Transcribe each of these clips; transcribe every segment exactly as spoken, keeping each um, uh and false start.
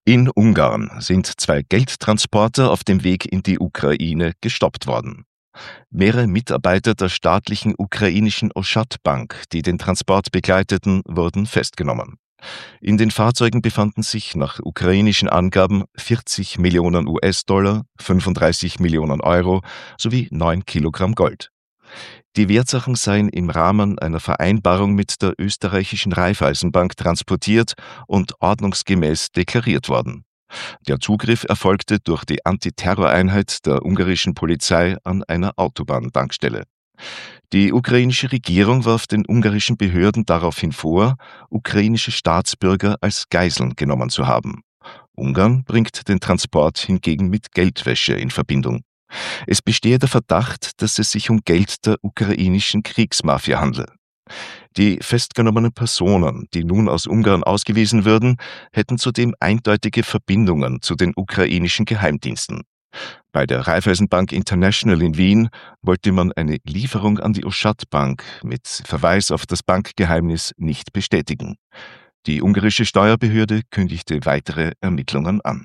In Ungarn sind zwei Geldtransporter auf dem Weg in die Ukraine gestoppt worden. Mehrere Mitarbeiter der staatlichen ukrainischen Oschat-Bank, die den Transport begleiteten, wurden festgenommen. In den Fahrzeugen befanden sich nach ukrainischen Angaben vierzig Millionen U S-Dollar, fünfunddreißig Millionen Euro sowie neun Kilogramm Gold. Die Wertsachen seien im Rahmen einer Vereinbarung mit der österreichischen Raiffeisenbank transportiert und ordnungsgemäß deklariert worden. Der Zugriff erfolgte durch die Antiterroreinheit der ungarischen Polizei an einer Autobahntankstelle. Die ukrainische Regierung warf den ungarischen Behörden daraufhin vor, ukrainische Staatsbürger als Geiseln genommen zu haben. Ungarn bringt den Transport hingegen mit Geldwäsche in Verbindung. Es bestehe der Verdacht, dass es sich um Geld der ukrainischen Kriegsmafia handle. Die festgenommenen Personen, die nun aus Ungarn ausgewiesen würden, hätten zudem eindeutige Verbindungen zu den ukrainischen Geheimdiensten. Bei der Raiffeisenbank International in Wien wollte man eine Lieferung an die Oschat-Bank mit Verweis auf das Bankgeheimnis nicht bestätigen. Die ungarische Steuerbehörde kündigte weitere Ermittlungen an.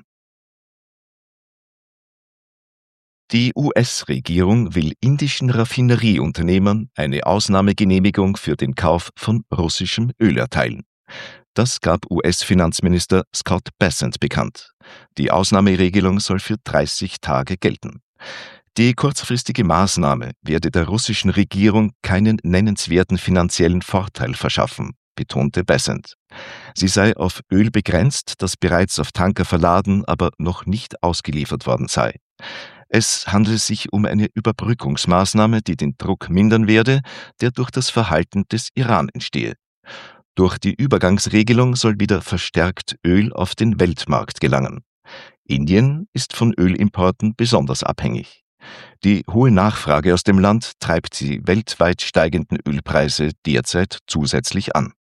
Die U S-Regierung will indischen Raffinerieunternehmern eine Ausnahmegenehmigung für den Kauf von russischem Öl erteilen. Das gab U S-Finanzminister Scott Bessent bekannt. Die Ausnahmeregelung soll für dreißig Tage gelten. Die kurzfristige Maßnahme werde der russischen Regierung keinen nennenswerten finanziellen Vorteil verschaffen, betonte Bessent. Sie sei auf Öl begrenzt, das bereits auf Tanker verladen, aber noch nicht ausgeliefert worden sei. Es handele sich um eine Überbrückungsmaßnahme, die den Druck mindern werde, der durch das Verhalten des Iran entstehe. Durch die Übergangsregelung soll wieder verstärkt Öl auf den Weltmarkt gelangen. Indien ist von Ölimporten besonders abhängig. Die hohe Nachfrage aus dem Land treibt die weltweit steigenden Ölpreise derzeit zusätzlich an.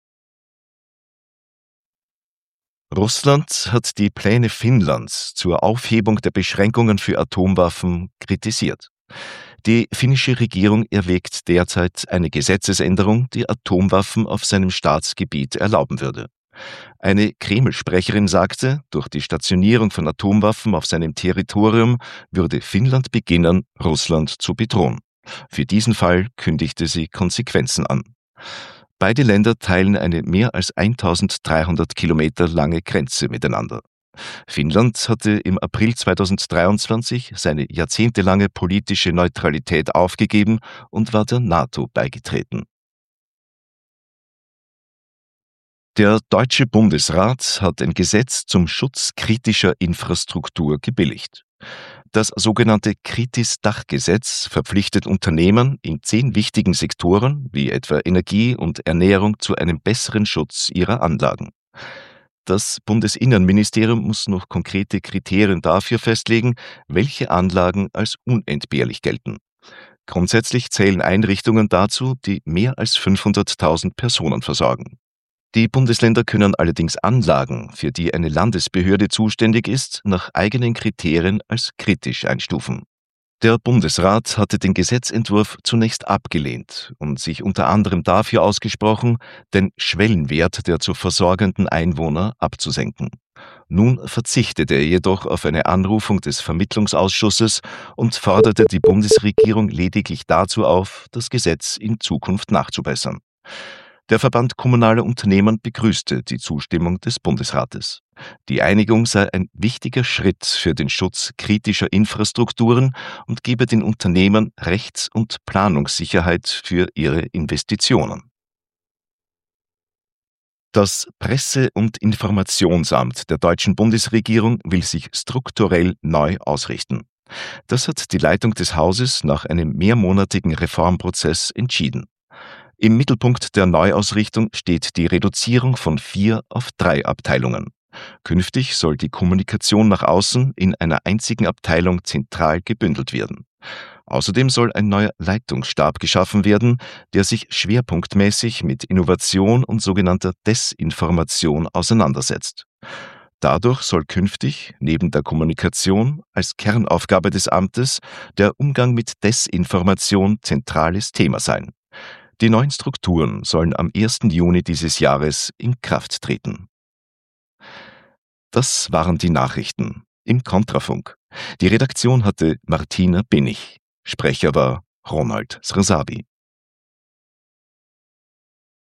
Russland hat die Pläne Finnlands zur Aufhebung der Beschränkungen für Atomwaffen kritisiert. Die finnische Regierung erwägt derzeit eine Gesetzesänderung, die Atomwaffen auf seinem Staatsgebiet erlauben würde. Eine Kreml-Sprecherin sagte, durch die Stationierung von Atomwaffen auf seinem Territorium würde Finnland beginnen, Russland zu bedrohen. Für diesen Fall kündigte sie Konsequenzen an. Beide Länder teilen eine mehr als eintausenddreihundert Kilometer lange Grenze miteinander. Finnland hatte im April zweitausenddreiundzwanzig seine jahrzehntelange politische Neutralität aufgegeben und war der NATO beigetreten. Der Deutsche Bundesrat hat ein Gesetz zum Schutz kritischer Infrastruktur gebilligt. Das sogenannte Kritis-Dach-Gesetz verpflichtet Unternehmen in zehn wichtigen Sektoren, wie etwa Energie und Ernährung, zu einem besseren Schutz ihrer Anlagen. Das Bundesinnenministerium muss noch konkrete Kriterien dafür festlegen, welche Anlagen als unentbehrlich gelten. Grundsätzlich zählen Einrichtungen dazu, die mehr als fünfhunderttausend Personen versorgen. Die Bundesländer können allerdings Anlagen, für die eine Landesbehörde zuständig ist, nach eigenen Kriterien als kritisch einstufen. Der Bundesrat hatte den Gesetzentwurf zunächst abgelehnt und sich unter anderem dafür ausgesprochen, den Schwellenwert der zu versorgenden Einwohner abzusenken. Nun verzichtete er jedoch auf eine Anrufung des Vermittlungsausschusses und forderte die Bundesregierung lediglich dazu auf, das Gesetz in Zukunft nachzubessern. Der Verband kommunaler Unternehmen begrüßte die Zustimmung des Bundesrates. Die Einigung sei ein wichtiger Schritt für den Schutz kritischer Infrastrukturen und gebe den Unternehmen Rechts- und Planungssicherheit für ihre Investitionen. Das Presse- und Informationsamt der deutschen Bundesregierung will sich strukturell neu ausrichten. Das hat die Leitung des Hauses nach einem mehrmonatigen Reformprozess entschieden. Im Mittelpunkt der Neuausrichtung steht die Reduzierung von vier auf drei Abteilungen. Künftig soll die Kommunikation nach außen in einer einzigen Abteilung zentral gebündelt werden. Außerdem soll ein neuer Leitungsstab geschaffen werden, der sich schwerpunktmäßig mit Innovation und sogenannter Desinformation auseinandersetzt. Dadurch soll künftig, neben der Kommunikation, als Kernaufgabe des Amtes der Umgang mit Desinformation zentrales Thema sein. Die neuen Strukturen sollen am ersten Juni dieses Jahres in Kraft treten. Das waren die Nachrichten im Kontrafunk. Die Redaktion hatte Martina Binnig. Sprecher war Ronald Srsabi.